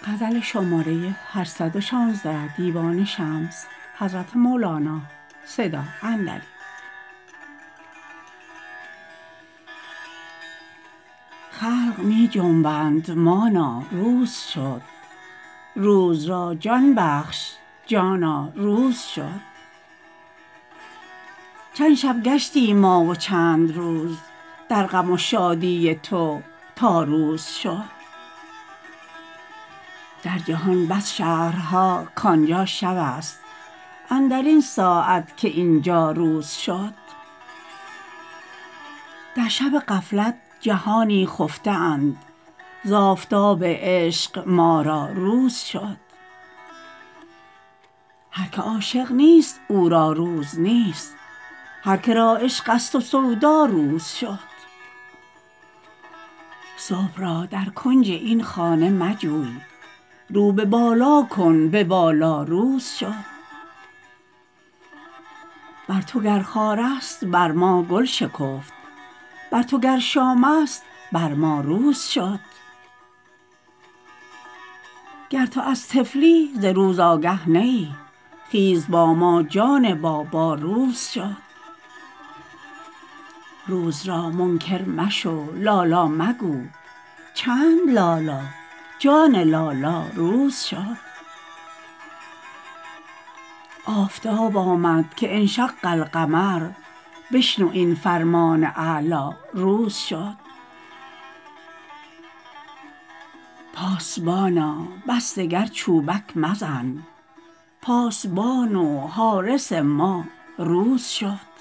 خلق می جنبند مانا روز شد روز را جان بخش جانا روز شد چند شب گشتیم ما و چند روز در غم و شادی تو تا روز شد در جهان بس شهرها کانجا شبست اندرین ساعت که اینجا روز شد در شب غفلت جهانی خفته اند ز آفتاب عشق ما را روز شد هر که عاشق نیست او را روز نیست هر که را عشقست و سودا روز شد صبح را در کنج این خانه مجوی رو به بالا کن به بالا روز شد بر تو گر خارست بر ما گل شکفت بر تو گر شامست بر ما روز شد گر تو از طفلی ز روز آگه نه ای خیز با ما جان بابا روز شد روز را منکر مشو لالا مگو چند لالا جان لالا روز شد آفتاب آمد که انشق القمر بشنو این فرمان اعلا روز شد پاسبانا بس دگر چوبک مزن پاسبان و حارس ما روز شد